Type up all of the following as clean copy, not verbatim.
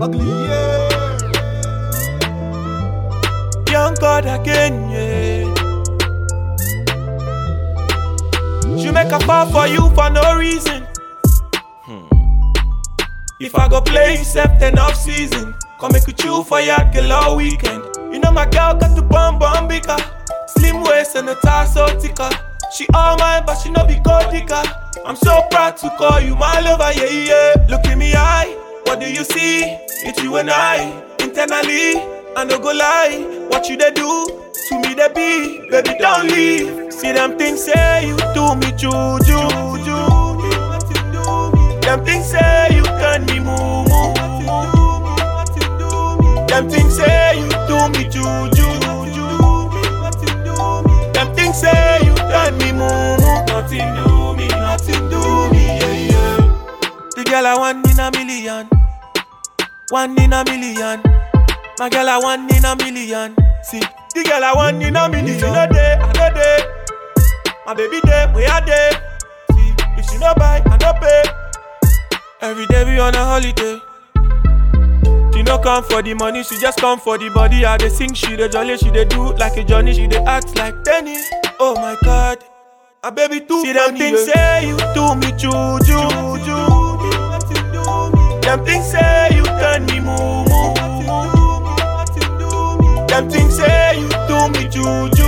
ugly, yeah. Young God again, yeah. She make a fall for you for no reason. If I go play except then off season, come make you chill for your girl all weekend. You know my girl got the bum bigger, slim waist and a torso thicker. She all mine but she no be gold digger. I'm so proud to call you my lover, yeah yeah. Look in me eye, what do you see? It's you and I, internally, I no go lie. What you they do, to me they be, baby don't leave. See them things say you do me juju. Them things say you turn me moo. Them things say you do me juju. Them things say you turn me moo. Nothing do me, yeah, yeah. The girl I want in a million. One in a million. My girl I want in a million. See, the girl I want in a million. She no day, I no day. My baby day, we are day. See, if she no buy, I no pay. Every day we on a holiday. She no come for the money, she just come for the body. I dey sing, she dey jolly, she dey do like a Johnny, she dey act like Tenny. Oh my God, a baby too. See them things say you do me juju. Them things say you turn me moo. Them things say you do me juju.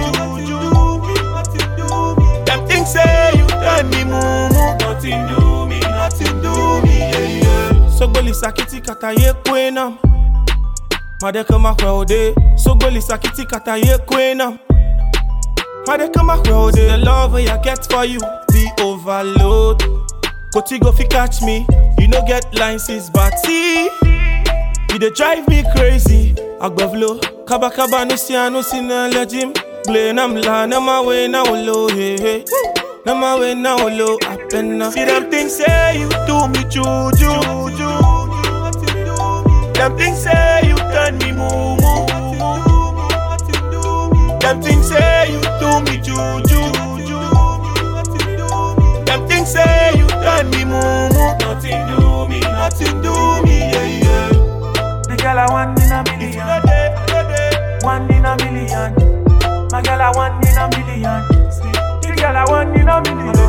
Them things say you turn me moo. Nothing do me, yeah, yeah. Sogoli sakiti kataye kwenam. Madeka makwode. Sogoli sakiti kataye kwenam. Madeka makwode. The love I get for you be overload. Koti go fi catch me. You no get license but see. You dey drive me crazy. Agbavlo. Kaba no si na lejim. Blame am la na my way na olo hey hey. Na my way na olo apena. See them things say you do me juju. Them things say you turn me moo. Them things say you do me juju. Them things say you turn me moo. Nothing do me, yeah yeah. The girl I want in a million. One in a million. My girl I want in a million. The girl I want in a million.